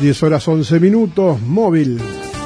10:11, móvil.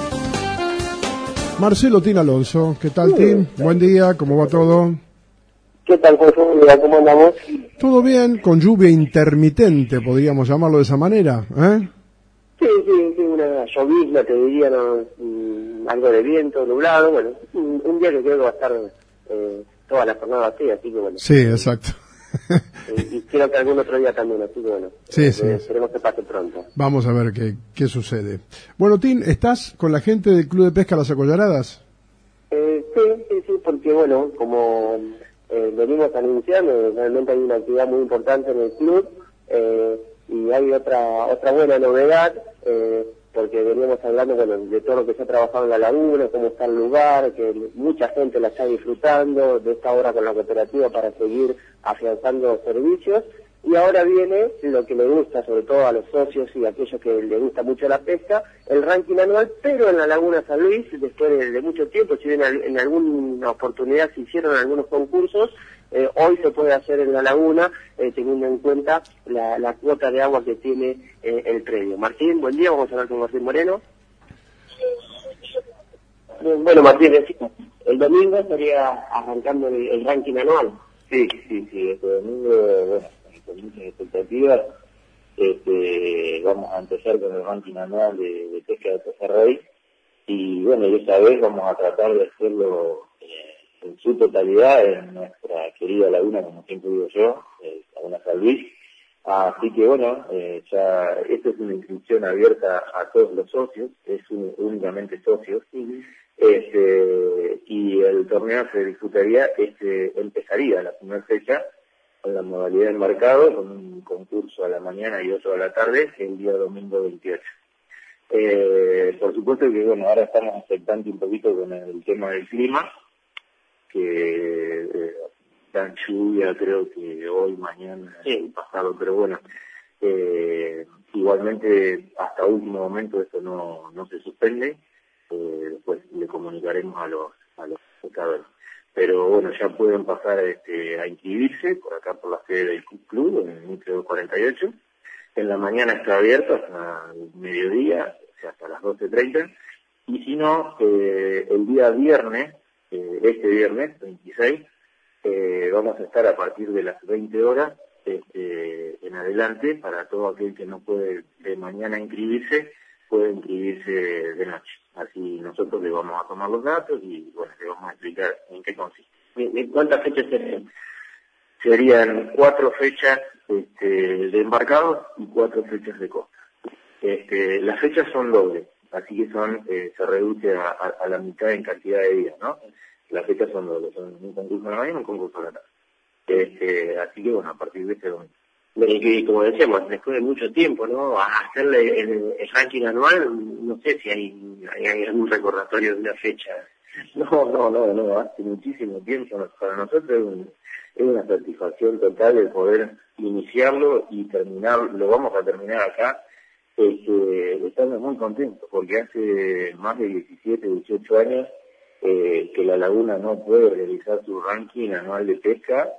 Marcelo Tin Alonso, ¿qué tal, Tin? Buen día, ¿cómo va todo? ¿Qué tal, Jorge? ¿Cómo andamos? Todo bien, con lluvia intermitente, podríamos llamarlo de esa manera, ¿eh? Sí, una llovizna, te diría, ¿no? Algo de viento, nublado, bueno, un día que creo que va a estar toda la jornada así que bueno. Sí, exacto. Y creo que algún otro día también, así que bueno, sí. esperemos que pase pronto. Vamos a ver qué sucede. Bueno, Tin, ¿estás con la gente del Club de Pesca Las Acollaradas? Sí, porque bueno, como venimos anunciando, realmente hay una actividad muy importante en el club, y hay otra buena novedad, porque veníamos hablando de todo lo que se ha trabajado en la laguna, cómo está el lugar, que mucha gente la está disfrutando de esta hora con la cooperativa para seguir afianzando servicios, y ahora viene lo que le gusta sobre todo a los socios y a aquellos que les gusta mucho la pesca, el ranking anual, pero en la Laguna San Luis, después de mucho tiempo, si bien en alguna oportunidad se hicieron algunos concursos, hoy se puede hacer en la laguna, teniendo en cuenta la cuota de agua que tiene el predio. Martín, buen día, vamos a hablar con Martín Moreno. Bueno, Martín, el domingo estaría arrancando el ranking anual. Sí, este domingo, bueno, con muchas expectativas, vamos a empezar con el ranking anual de pesca de pejerrey, y bueno, esta vez vamos a tratar de hacerlo en su totalidad en nuestra querida laguna, como siempre digo yo, Laguna San Luis. Así que bueno, ya esto es una inscripción abierta a todos los socios, es únicamente socios, y el torneo se disfrutaría, empezaría la primera fecha con la modalidad embarcado, con un concurso a la mañana y otro a la tarde, el día domingo 28. Por supuesto que bueno, ahora estamos expectantes un poquito con el tema del clima, que dan lluvia creo que hoy, mañana y pasado, pero bueno, igualmente hasta último momento esto no se suspende, después le comunicaremos a los pescadores. Pero bueno, ya pueden pasar a inscribirse por acá por la sede del club, en el núcleo 48. En la mañana está abierto hasta el mediodía, o sea, hasta las 12:30. Y si no, el día viernes, este viernes 26, vamos a estar a partir de las 20 horas en adelante. Para todo aquel que no puede de mañana inscribirse, puede inscribirse de noche. Así nosotros le vamos a tomar los datos y bueno, le vamos a explicar en qué consiste. ¿Cuántas fechas serían? Serían 4 fechas de embarcados y 4 fechas de costa. Las fechas son dobles, así que se reduce a la mitad en cantidad de días, ¿no? Las fechas son dobles, son un concurso a la mañana y un concurso a la tarde. Así que bueno, a partir de este domingo. Y como decíamos, después de mucho tiempo, ¿no? A hacerle el ranking anual, no sé si hay algún recordatorio de una fecha. No, hace muchísimo tiempo. Para nosotros es una satisfacción total el poder iniciarlo y terminarlo. Lo vamos a terminar acá. Estamos muy contentos porque hace más de 17, 18 años que la laguna no puede realizar su ranking anual de pesca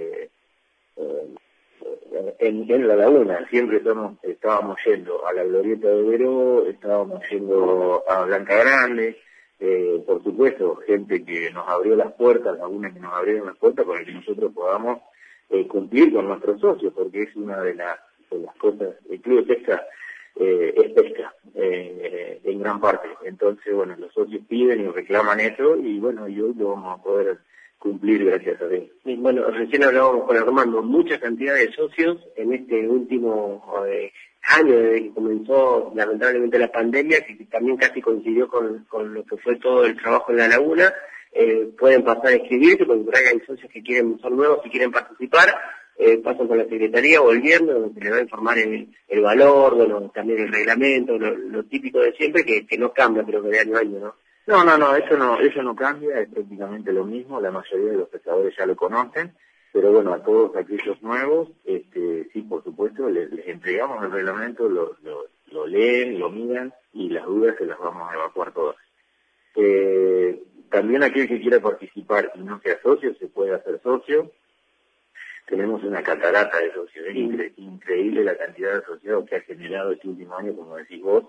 en la laguna. Siempre estábamos yendo a la Glorieta de Veró, estábamos yendo a Blanca Grande, por supuesto, gente que nos abrió las puertas, lagunas que nos abrieron las puertas para que nosotros podamos cumplir con nuestros socios, porque es una de las cosas. El Club de Pesca es pesca, en gran parte. Entonces, bueno, los socios piden y reclaman eso, y bueno, y hoy lo vamos a poder cumplir gracias a Dios. Bueno, recién hablábamos con Armando, mucha cantidad de socios en este último año desde que comenzó lamentablemente la pandemia, que también casi coincidió con lo que fue todo el trabajo en la laguna. Pueden pasar a inscribirse, porque por ahí hay socios que son nuevos y quieren participar, pasan por la Secretaría o el viernes, donde se les va a informar el valor, bueno, también el reglamento, lo típico de siempre, que no cambia, pero que de año a año, ¿no? No, eso no cambia, es prácticamente lo mismo, la mayoría de los pescadores ya lo conocen, pero bueno, a todos aquellos nuevos, sí, por supuesto, les entregamos el reglamento, lo leen, lo miran, y las dudas se las vamos a evacuar todas. También aquel que quiera participar y no sea socio, se puede hacer socio. tenemos una catarata de socios. Es increíble la cantidad de asociados que ha generado este último año, como decís vos,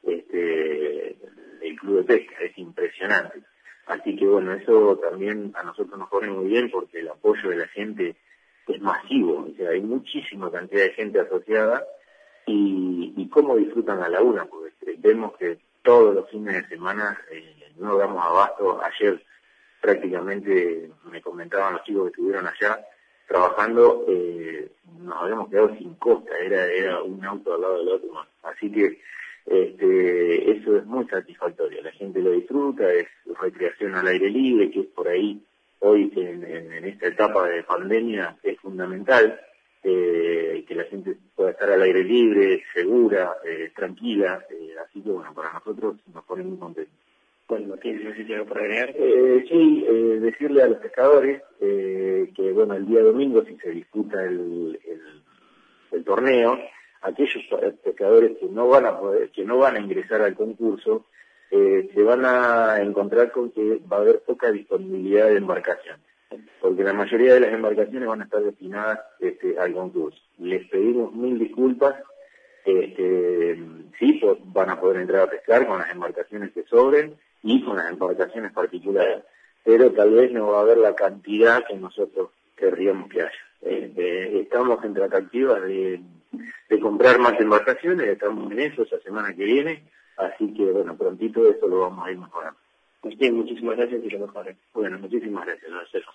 el Club de Pesca. Es impresionante. Así que bueno, eso también a nosotros nos pone muy bien porque el apoyo de la gente es masivo. O sea, hay muchísima cantidad de gente asociada y cómo disfrutan la laguna, porque vemos que todos los fines de semana no damos abasto. Ayer prácticamente me comentaban los chicos que estuvieron allá trabajando, nos habíamos quedado sin costa, era un auto al lado del otro más. Así que eso es muy satisfactorio, la gente lo disfruta, es recreación al aire libre, que es por ahí hoy en esta etapa de pandemia es fundamental, que la gente pueda estar al aire libre, segura, tranquila, así que bueno, para nosotros nos pone muy contentos. Bueno, Martín, no sé si tiene algo para agregar. Sí, decirle a los pescadores que bueno, el día domingo si se disputa el torneo, aquellos pescadores que no van a ingresar al concurso, se van a encontrar con que va a haber poca disponibilidad de embarcación, porque la mayoría de las embarcaciones van a estar destinadas al concurso. Les pedimos 1000 disculpas, sí, van a poder entrar a pescar con las embarcaciones que sobren y con las embarcaciones particulares, pero tal vez no va a haber la cantidad que nosotros querríamos que haya. Estamos en tratativas de comprar más embarcaciones, estamos en eso esa semana que viene, así que bueno, prontito eso lo vamos a ir mejorando. Martín, muchísimas gracias y lo mejor. Bueno, muchísimas gracias, Marcelo.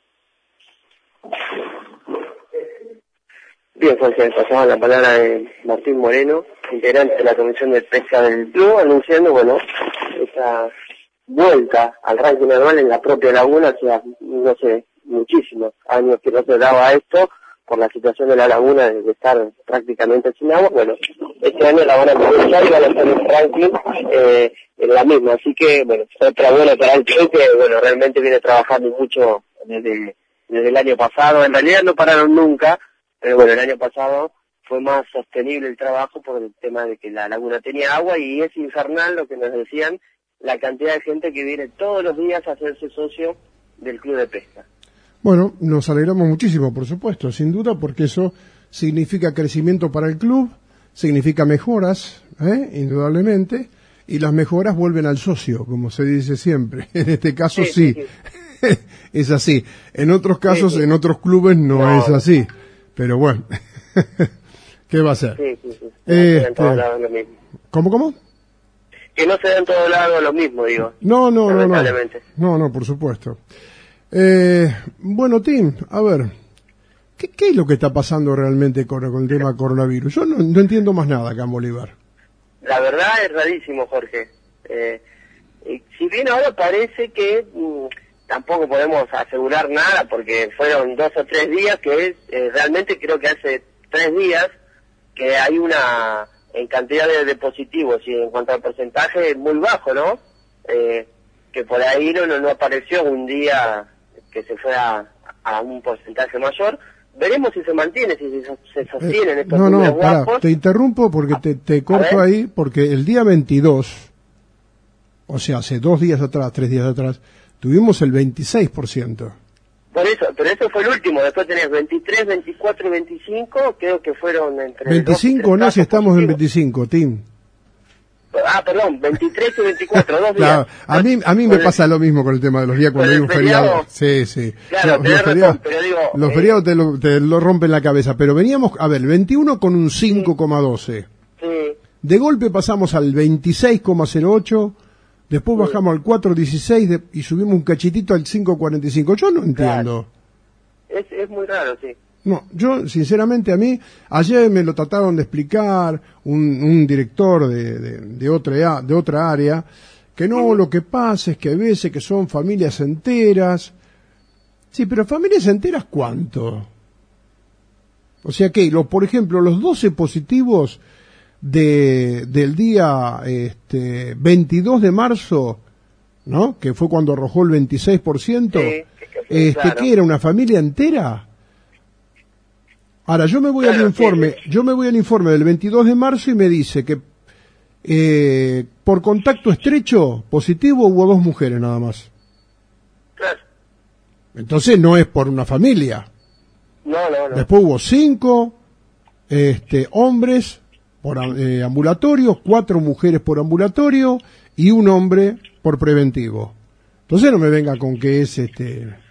Bien, Jorge, pasamos la palabra de Martín Moreno, integrante de la Comisión de Pesca del Club, anunciando, bueno, esta vuelta al ranking anual en la propia laguna, o sea, no sé, muchísimos años que no se daba esto, por la situación de la laguna de estar prácticamente sin agua. Bueno, este año la van a aprovechar y van a estar en el ranking en la misma, así que, bueno, otra buena para el club que, bueno, realmente viene trabajando mucho desde el año pasado. En realidad no pararon nunca, pero bueno, el año pasado fue más sostenible el trabajo por el tema de que la laguna tenía agua y es infernal lo que nos decían, la cantidad de gente que viene todos los días a hacerse socio del Club de Pesca. Bueno, nos alegramos muchísimo, por supuesto, sin duda, porque eso significa crecimiento para el club, significa mejoras, indudablemente, y las mejoras vuelven al socio, como se dice siempre. En este caso sí. Es así. En otros casos, en otros clubes no es así. Pero bueno, ¿qué va a ser? No se da en todos lados lo mismo. ¿Cómo? Que no se da en todos lados lo mismo, digo. No, por supuesto. Bueno, Tim, a ver, ¿qué es lo que está pasando realmente con el tema coronavirus? Yo no entiendo más nada acá en Bolívar. La verdad es rarísimo, Jorge. Si bien ahora parece que tampoco podemos asegurar nada, porque fueron 2 o 3 días, que realmente creo que hace 3 días que hay una en cantidad de positivos y en cuanto al porcentaje muy bajo, ¿no? Que por ahí no apareció un día que se fuera a un porcentaje mayor. Veremos si se mantiene, si se sostienen estos números bajos. Te interrumpo porque te corto ahí, porque el día 22, o sea, hace 2 días atrás, 3 días atrás, tuvimos el 26%. Por eso, pero eso fue el último, después tenés 23, 24 y 25, creo que fueron entre 25 no, si estamos en 25, Tim. Perdón, 23 y 24, 2 días. Claro, a mí me pasa lo mismo con el tema de los días cuando hay un feriado. Sí. Claro, los feriados te lo rompen la cabeza, pero veníamos, a ver, el 21 con un 5,12. Sí. De golpe pasamos al 26,08, después bajamos al 4,16 y subimos un cachitito al 5,45. Yo no entiendo. Claro. Es muy raro, sí. No, yo sinceramente ayer me lo trataron de explicar un director de otra área, que no, lo que pasa es que a veces que son familias enteras. Sí, pero familias enteras, ¿cuánto? O sea que, por ejemplo, los 12 positivos del día 22 de marzo, ¿no? Que fue cuando arrojó el 26%, claro. ¿qué era, una familia entera? Ahora, yo me voy al informe del 22 de marzo y me dice que por contacto estrecho positivo hubo 2 mujeres nada más. Claro. Entonces no es por una familia. No. Después hubo 5 hombres por ambulatorio, 4 mujeres por ambulatorio y 1 hombre por preventivo. Entonces no me venga con que es Sí,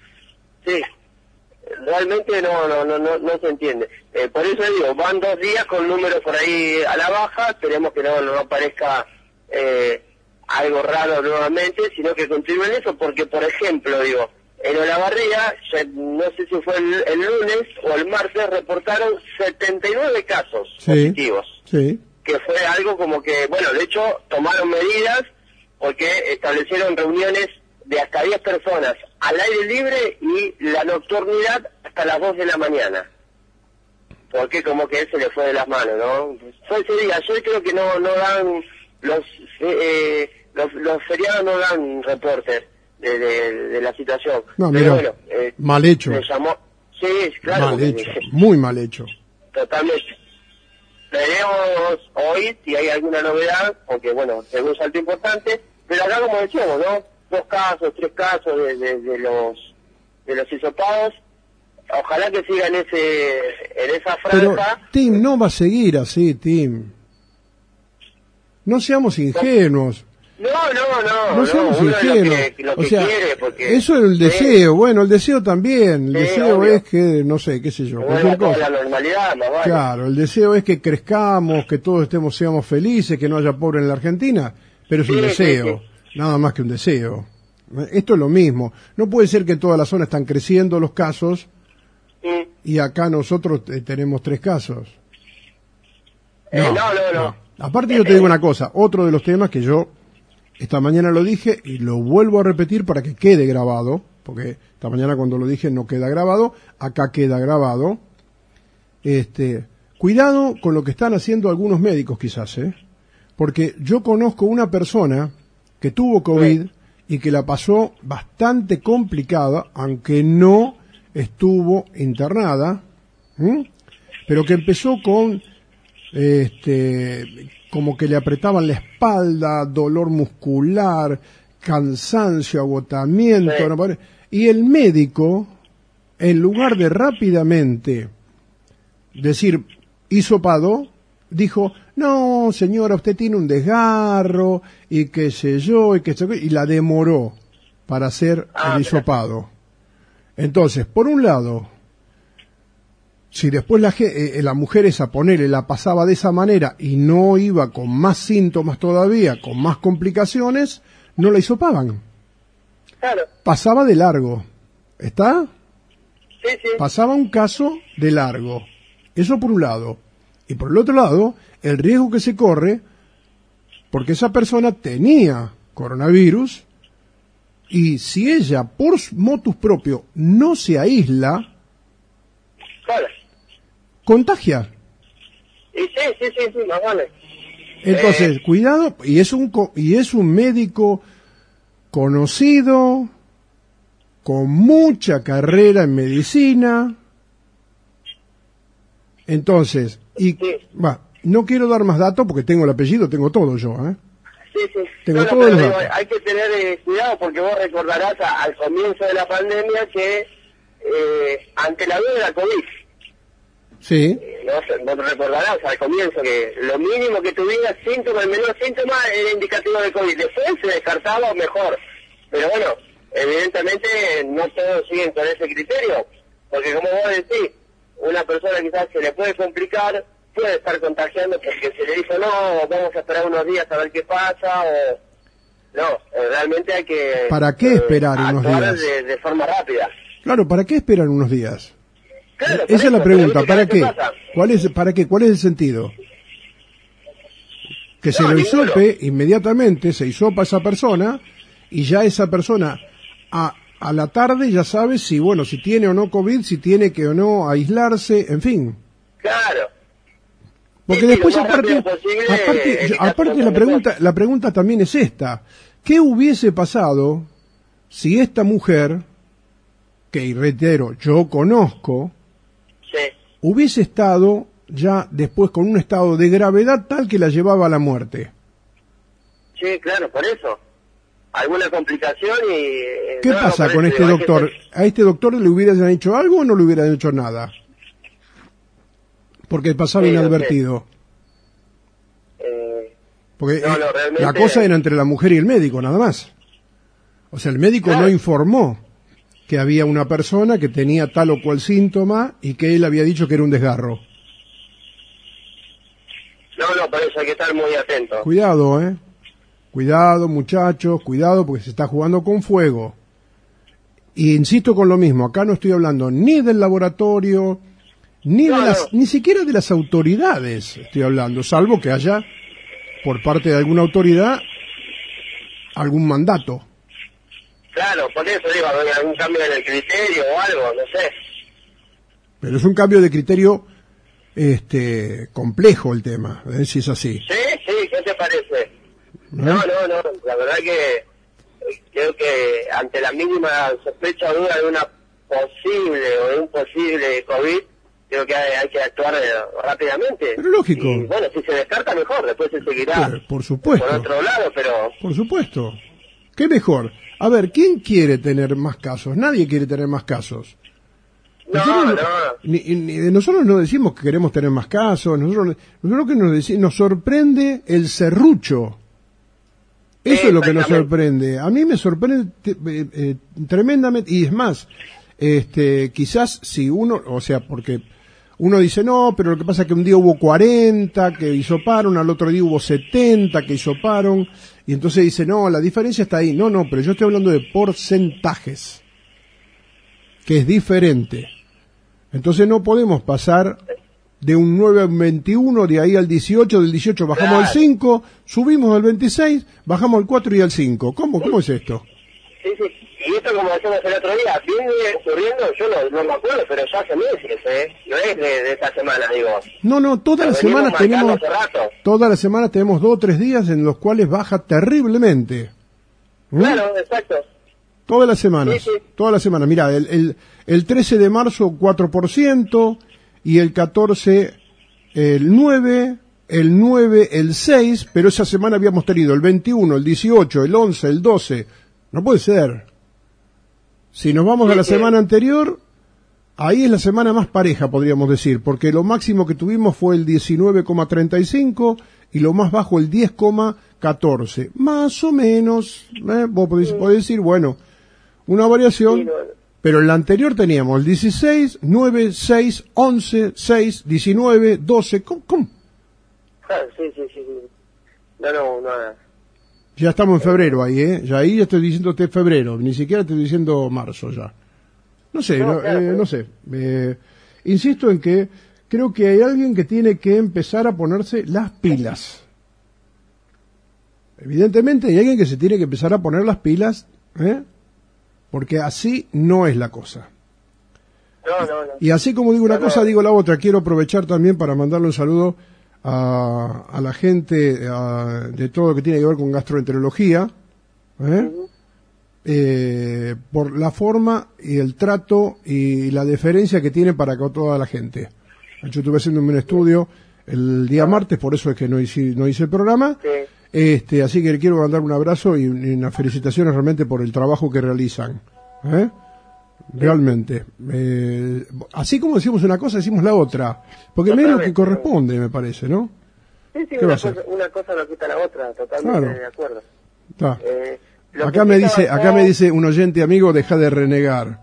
realmente no se entiende. Por eso digo, van 2 días con números por ahí a la baja, esperemos que no aparezca algo raro nuevamente, sino que continúen eso, porque por ejemplo, digo, en Olavarría, no sé si fue el lunes o el martes, reportaron 79 casos positivos. Sí. Que fue algo como que, bueno, de hecho, tomaron medidas porque establecieron reuniones de hasta 10 personas al aire libre y la nocturnidad hasta las 2 de la mañana. Porque como que se le fue de las manos, ¿no? Fue ese día. Yo creo que no dan, los feriados no dan reportes de la situación. No, pero mira, bueno, mal hecho. me llamó, sí, claro. Mal hecho, muy mal hecho. Totalmente. Veremos hoy si hay alguna novedad, porque bueno, es un salto importante, pero acá como decíamos, ¿no? 2 casos, 3 casos de los hisopados. Ojalá que sigan en esa Pero franja. Tim no va a seguir así, Tim. No seamos ingenuos. No seamos uno ingenuos. lo que O sea, quiere, porque eso es el deseo. Bueno, el deseo también. El Sí, deseo obvio. es que, no sé, qué sé yo, vuelva cualquier toda cosa. la normalidad, más vale. Claro, el deseo es que crezcamos, que todos seamos felices, que no haya pobre en la Argentina, pero es un Sí, deseo, nada más que un deseo. Esto es lo mismo. No puede ser que en toda la zona están creciendo los casos Sí. y acá nosotros tenemos 3 casos. No. Aparte yo te digo una cosa, otro de los temas que yo esta mañana lo dije y lo vuelvo a repetir para que quede grabado, porque esta mañana cuando lo dije no queda grabado, acá queda grabado. Cuidado con lo que están haciendo algunos médicos quizás, porque yo conozco una persona que tuvo COVID y que la pasó bastante complicada, aunque no estuvo internada, pero que empezó con como que le apretaban la espalda, dolor muscular, cansancio, agotamiento, Sí. ¿no? Y el médico, en lugar de rápidamente decir hisopado, dijo, no señora, usted tiene un desgarro, y qué sé yo, y la demoró para hacer el hisopado. Entonces, por un lado, si después la mujer esa, ponele, la pasaba de esa manera y no iba con más síntomas todavía, con más complicaciones, no la hisopaban. Claro. Pasaba de largo. ¿Está? Sí. Pasaba un caso de largo. Eso por un lado. Y por el otro lado, el riesgo que se corre, porque esa persona tenía coronavirus, y si ella, por motus propio, no se aísla, Claro. contagia. Y sí, más vale. Entonces, cuidado, y es un médico conocido, con mucha carrera en medicina. Entonces, no quiero dar más datos porque tengo el apellido, tengo todo yo, Sí. Tengo Bueno, todos pero los digo, datos. hay que tener cuidado porque vos recordarás al comienzo de la pandemia que ante la duda de la COVID, Sí, vos recordarás al comienzo que lo mínimo que tuviera síntomas, el menor síntoma era indicativo de COVID. Después se descartaba mejor. Pero bueno, evidentemente no todos siguen con ese criterio, porque como vos decís, una persona quizás se le puede complicar, puede estar contagiando porque se le dijo no, vamos a esperar unos días a ver qué pasa, o no, realmente hay que ¿Para qué esperar unos actuar días? de forma rápida. Claro, ¿para qué esperan unos días? Claro, por Esa es la eso, pregunta, pero ¿para ¿viste qué? pasa? ¿Para qué? ¿Cuál es el sentido? Que se No, lo ninguno. hisope, inmediatamente se hisopa a esa persona, y ya esa persona a la tarde ya sabe si tiene o no COVID, si tiene que o no aislarse, en fin. Claro. Porque Sí, después lo más rápido posible, aparte evitar la pregunta también es esta. ¿Qué hubiese pasado si esta mujer, que reitero, yo conozco, Sí. hubiese estado ya después con un estado de gravedad tal que la llevaba a la muerte? Sí, claro, por eso. alguna complicación y... ¿Qué pasa con este doctor? ¿A este doctor le hubieran hecho algo o no le hubieran hecho nada? Porque pasaba inadvertido. Porque realmente... la cosa era entre la mujer y el médico, nada más. O sea, el médico no informó que había una persona que tenía tal o cual síntoma y que él había dicho que era un desgarro. No, por eso hay que estar muy atento. Cuidado, Cuidado, muchachos, cuidado, porque se está jugando con fuego. Y insisto con lo mismo, acá no estoy hablando ni del laboratorio, ni siquiera de las autoridades estoy hablando, salvo que haya, por parte de alguna autoridad, algún mandato. Claro, por eso digo, algún cambio en el criterio o algo, no sé. Pero es un cambio de criterio complejo el tema, si es así. Sí, ¿qué te parece? No, la verdad que creo que ante la mínima sospecha o duda de una posible o de un posible COVID, creo que hay que actuar rápidamente. Pero lógico. Y bueno, si se descarta mejor, después se seguirá por supuesto. Por otro lado, pero... Por supuesto. ¿Qué mejor? A ver, ¿quién quiere tener más casos? Nadie quiere tener más casos. Nosotros no decimos que queremos tener más casos, nosotros que nos sorprende el serrucho. Eso es lo que nos sorprende. A mí me sorprende tremendamente, y es más, quizás si uno, o sea, porque uno dice no, pero lo que pasa es que un día hubo 40 que hisoparon, al otro día hubo 70 que hisoparon, y entonces dice no, la diferencia está ahí. No, pero yo estoy hablando de porcentajes, que es diferente. Entonces no podemos pasar de un 9 a un 21, de ahí al 18, del 18 bajamos al 5, subimos al 26, bajamos al 4 y al 5. ¿Cómo es esto? Sí. Y esto, como decíamos el otro día, viene ocurriendo, yo no me acuerdo, pero ya hace meses, no es de esta semana, digo. No, todas las semanas tenemos 2 o 3 días en los cuales baja terriblemente. Claro, exacto. Todas las semanas. Mirá, el 13 de marzo 4%, y el 14 el 9, el 6, pero esa semana habíamos tenido el 21, el 18, el 11, el 12. No puede ser. Si nos vamos a la semana anterior, ahí es la semana más pareja, podríamos decir, porque lo máximo que tuvimos fue el 19,35 y lo más bajo el 10,14. Más o menos, vos podés decir, bueno, una variación, pero en la anterior teníamos el 16, 9, 6, 11, 6, 19, 12, ¿cómo? Sí. No. Ya estamos en febrero ahí, ya ahí estoy diciéndote febrero, ni siquiera estoy diciendo marzo ya. No sé, no sé. Insisto en que creo que hay alguien que tiene que empezar a ponerse las pilas. Evidentemente hay alguien que se tiene que empezar a poner las pilas, porque así no es la cosa. No. Y así como digo una cosa, digo la otra. Quiero aprovechar también para mandarle un saludo a la gente de todo lo que tiene que ver con gastroenterología, por la forma y el trato y la deferencia que tiene para con toda la gente. Yo estuve haciendo un estudio el día martes, por eso es que no hice el programa. Así que le quiero mandar un abrazo y unas felicitaciones realmente por el trabajo que realizan. Realmente. Así como decimos una cosa, decimos la otra. Porque es lo que corresponde, me parece, ¿no? Sí, una cosa no quita la otra, totalmente de acuerdo. Acá me dice un oyente amigo, deja de renegar.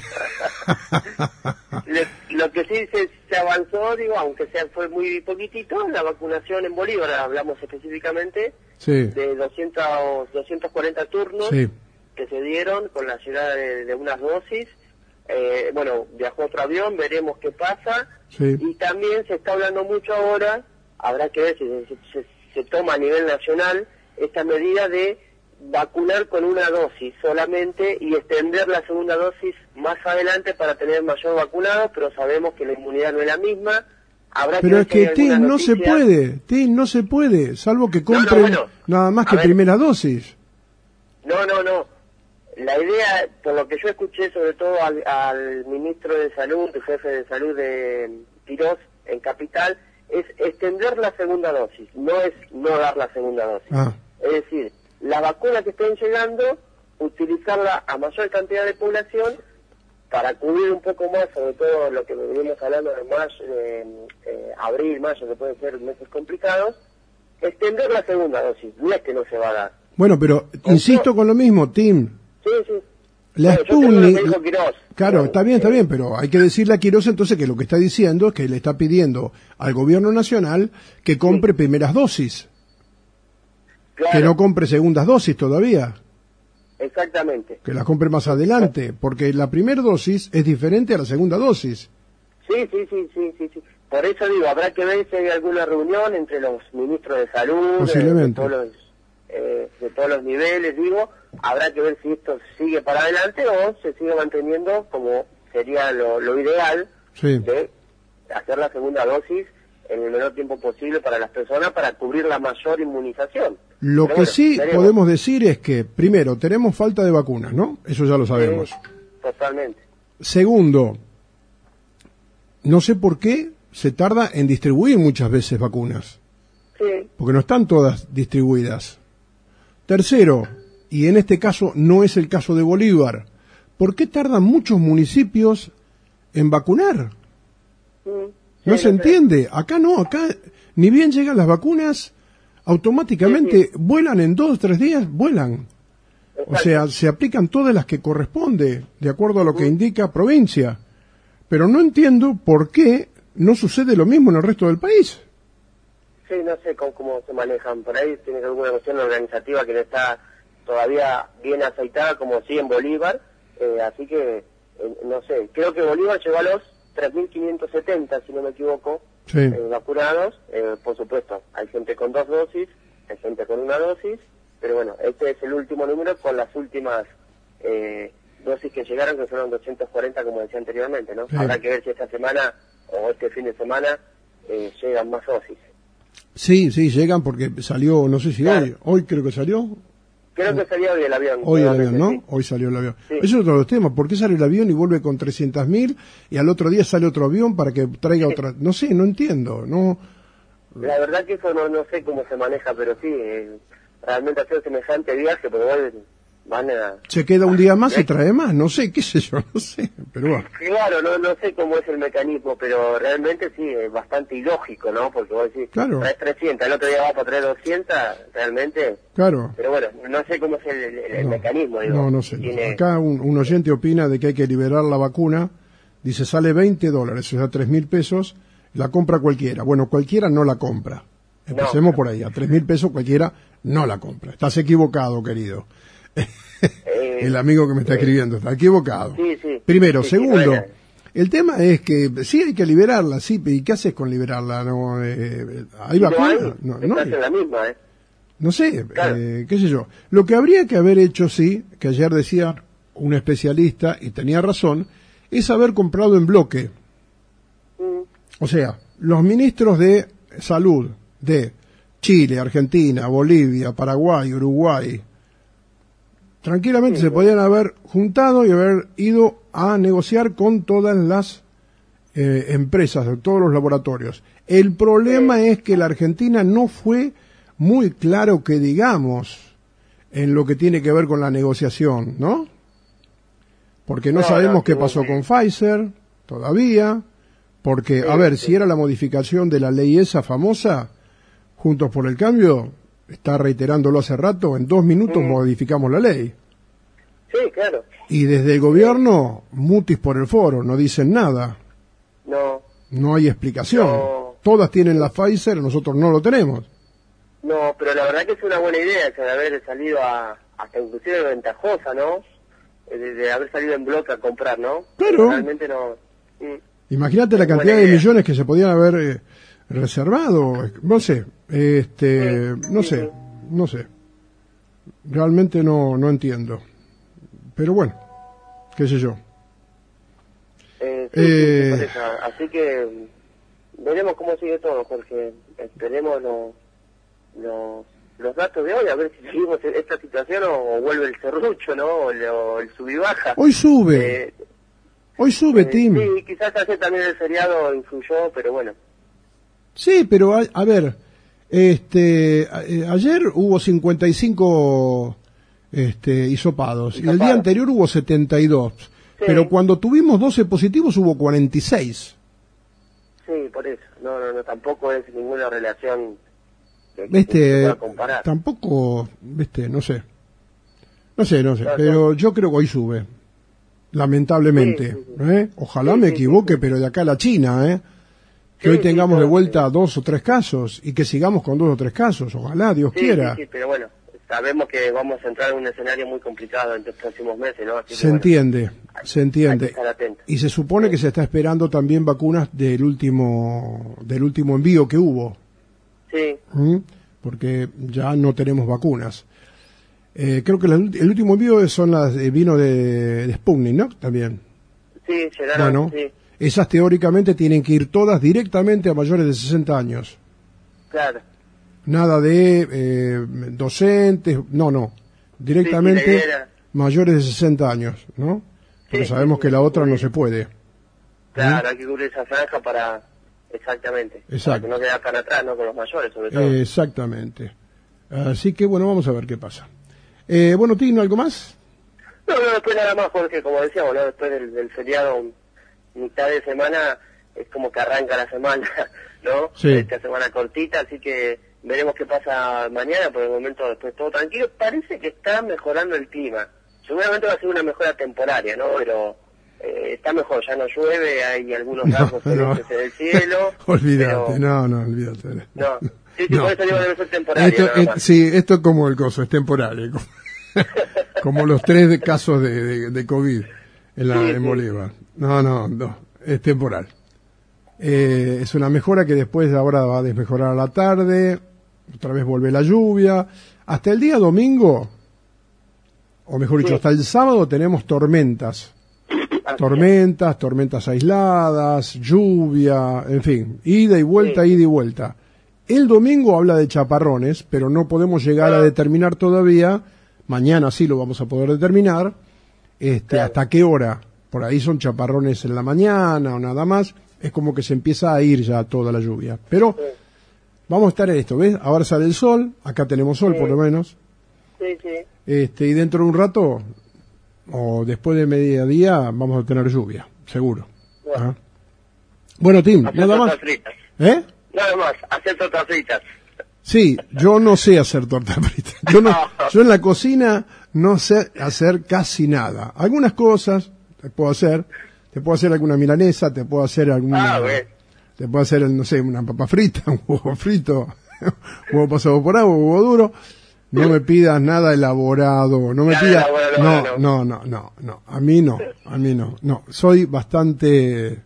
Lo que sí se avanzó, aunque fue muy poquitito, la vacunación en Bolívar, hablamos específicamente, de 240 turnos que se dieron con la llegada de unas dosis. Viajó otro avión, veremos qué pasa. Y también se está hablando mucho ahora, habrá que ver si se toma a nivel nacional esta medida de vacunar con una dosis solamente y extender la segunda dosis más adelante para tener mayor vacunados, pero sabemos que la inmunidad no es la misma. Pero es que TIN no se puede, salvo que compren nada más que primera dosis. No. La idea, por lo que yo escuché sobre todo al ministro de Salud, el jefe de Salud de Quirós, en Capital, es extender la segunda dosis, no es no dar la segunda dosis. Es decir, las vacunas que estén llegando, utilizarla a mayor cantidad de población para cubrir un poco más, sobre todo lo que venimos hablando de abril, mayo, que pueden ser meses complicados, extender la segunda dosis, no es que no se va a dar. Bueno, pero insisto con lo mismo, Tim. Sí, sí. La Sputnik, claro, está bien, pero hay que decirle a Quirós entonces que lo que está diciendo es que le está pidiendo al gobierno nacional que compre primeras dosis, claro, que no compre segundas dosis todavía. Exactamente. Que las compre más adelante, porque la primera dosis es diferente a la segunda dosis. Sí. Por eso digo, habrá que ver si hay alguna reunión entre los ministros de salud, posiblemente, de todos los niveles, digo, habrá que ver si esto sigue para adelante o se sigue manteniendo como sería lo ideal, sí, de hacer la segunda dosis en el menor tiempo posible para las personas para cubrir la mayor inmunización. Lo Pero que bueno, sí veremos. podemos decir es que, primero, tenemos falta de vacunas, ¿no? Eso ya lo sabemos. Totalmente. Segundo, no sé por qué se tarda en distribuir muchas veces vacunas, Sí, porque no están todas distribuidas. Tercero, y en este caso no es el caso de Bolívar, ¿por qué tardan muchos municipios en vacunar? No se entiende. Acá no, acá ni bien llegan las vacunas, automáticamente vuelan en 2 o 3 días, vuelan. O sea, se aplican todas las que corresponde, de acuerdo a lo que indica provincia. Pero no entiendo por qué no sucede lo mismo en el resto del país. Sí, no sé cómo se manejan. Por ahí tiene alguna cuestión organizativa que no está todavía bien aceitada, como sí en Bolívar. Así que, no sé, creo que Bolívar llegó a los 3.570, si no me equivoco, Sí. Vacunados. Por supuesto, hay gente con 2 dosis, hay gente con 1 dosis, pero bueno, este es el último número con las últimas dosis que llegaron, que fueron 240, como decía anteriormente, ¿no? Sí. Habrá que ver si esta semana o este fin de semana llegan más dosis. Sí, llegan porque salió, no sé si Claro. hoy creo que salió. Creo que salió hoy el avión. Hoy el avión, ¿no? Sí. Hoy salió el avión. Sí. Eso es otro de los temas. ¿Por qué sale el avión y vuelve con 300.000 y al otro día sale otro avión para que traiga otra? No sé, no entiendo. No. La verdad que eso no sé cómo se maneja, pero sí, realmente hacer semejante viaje, pero igual van a... Se queda un día más y trae más. No sé, qué sé yo, no sé. Pero bueno. Claro, no sé cómo es el mecanismo, pero realmente sí, es bastante ilógico, ¿no? Porque vos decís, Claro. traes 300, el otro día vas para traer 200, realmente... Claro. Pero bueno, no sé cómo es el No, mecanismo, digo. no sé. Tiene- Acá un oyente opina de que hay que liberar la vacuna. Dice, sale $20, o sea, 3.000 pesos. La compra cualquiera. Bueno, cualquiera no la compra. Empecemos No. por ahí. A 3.000 pesos cualquiera no la compra. Estás equivocado, querido. El amigo que me está escribiendo está equivocado. Sí. Primero. Sí, Segundo, bueno. el tema es que sí hay que liberarla, sí, ¿y qué haces con liberarla? ¿No, ¿hay No vacuna? hay, No estás hay. en la misma, No sé, Claro. qué sé yo. Lo que habría que haber hecho, sí, que ayer decía un especialista, y tenía razón, es haber comprado en bloque. O sea, los ministros de salud de Chile, Argentina, Bolivia, Paraguay, Uruguay, tranquilamente se podían haber juntado y haber ido a negociar con todas las empresas, de todos los laboratorios. El problema es que la Argentina no fue muy claro que digamos en lo que tiene que ver con la negociación, ¿no? Porque no sabemos qué pasó con Pfizer todavía, porque, a ver, si era la modificación de la ley esa famosa, Juntos por el Cambio, está reiterándolo hace rato, en 2 minutos modificamos la ley. Sí, claro. Y desde el gobierno, mutis por el foro, no dicen nada, no hay explicación. No. Todas tienen la Pfizer, nosotros no lo tenemos. No, pero la verdad que es una buena idea esa de haber salido hasta inclusive ventajosa, ¿no? De haber salido en bloque a comprar, ¿no? Claro. Realmente no... Imagínate la Buena cantidad de idea. millones que se podían haber reservado. No sé, no sé. Realmente no entiendo. Pero bueno, qué sé yo. Por eso. Así que veremos cómo sigue todo, Jorge. Esperemos los datos de hoy, a ver si seguimos esta situación o vuelve el serrucho, ¿no? O el sub y baja. Hoy sube, Tim. Sí, quizás ayer también el feriado influyó, pero bueno. Sí, pero a ver, Ayer hubo 55 hisopados y el día anterior hubo 72. Sí. Pero cuando tuvimos 12 positivos hubo 46. Sí, por eso. No, tampoco es ninguna relación que se pueda comparar. Tampoco, no sé. No sé, pero yo creo que hoy sube. Lamentablemente. Sí. Ojalá me equivoque, pero de acá a la China, que hoy tengamos de vuelta 2 o 3 casos y que sigamos con 2 o 3 casos. Ojalá, Dios quiera. Sí, pero bueno, sabemos que vamos a entrar en un escenario muy complicado en los próximos meses, ¿no? Así se entiende. Hay que estar atento. Y se supone que se está esperando también vacunas del último envío que hubo. Sí. Porque ya no tenemos vacunas. Creo que el último envío vino de Sputnik, ¿no? También. Sí, llegaron, bueno, sí. Esas teóricamente tienen que ir todas directamente a mayores de 60 años. Claro. Nada de docentes, no. Directamente mayores de 60 años, ¿no? Porque sabemos que la otra no se puede. Claro, hay que cubrir esa franja para... Exactamente. Exacto. Para que no quede tan atrás, ¿no? Con los mayores, sobre todo. Exactamente. Así que, bueno, vamos a ver qué pasa. Bueno, Tino, ¿algo más? No, después nada más, porque como decíamos, ¿no? Después del feriado, mitad de semana, es como que arranca la semana, ¿no? Sí. Esta semana cortita, así que veremos qué pasa mañana. Por el momento, después todo tranquilo. Parece que está mejorando el clima. Seguramente va a ser una mejora temporaria, ¿no? Pero está mejor, ya no llueve, hay algunos rasgos celestes en el cielo. Olvídate, pero... olvídate. No. Sí, por eso digo, debe ser temporario. Esto es como el coso, es temporal. Como los 3 casos de COVID en Bolívar. No, es temporal. Es una mejora que después ahora va a desmejorar a la tarde, otra vez vuelve la lluvia. Hasta el día domingo, o mejor dicho, hasta el sábado tenemos tormentas. Tormentas aisladas, lluvia, en fin, ida y vuelta. El domingo habla de chaparrones, pero no podemos llegar a determinar todavía, mañana sí lo vamos a poder determinar, hasta qué hora. Por ahí son chaparrones en la mañana o nada más, es como que se empieza a ir ya toda la lluvia. Pero vamos a estar en esto, ¿ves? Ahora sale el sol, acá tenemos sol por lo menos. Sí. Y dentro de un rato, o después de mediodía, vamos a tener lluvia, seguro. Bueno, Tim, nada más. Nada más, hacer tortas fritas. Sí, yo no sé hacer tortas fritas. Yo en la cocina no sé hacer casi nada. Algunas cosas te puedo hacer alguna milanesa, te puedo hacer no sé, una papa frita, un huevo frito, huevo pasado por agua, huevo duro. No me pidas nada elaborado, no me pidas, no, a mí no, soy bastante,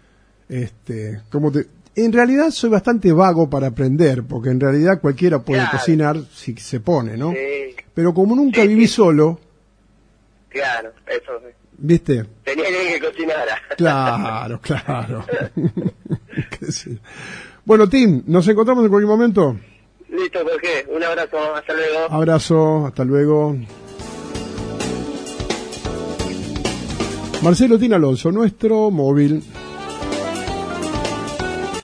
en realidad soy bastante vago para aprender, porque en realidad cualquiera puede cocinar si se pone, ¿no? Sí. Pero como nunca viví solo. Claro, eso sí. ¿Viste? Tenía que cocinar. Claro. Bueno, Tim, ¿nos encontramos en cualquier momento? Listo, Jorge. Un abrazo. Hasta luego. Abrazo. Hasta luego. Marcelo Tin Alonso, nuestro móvil.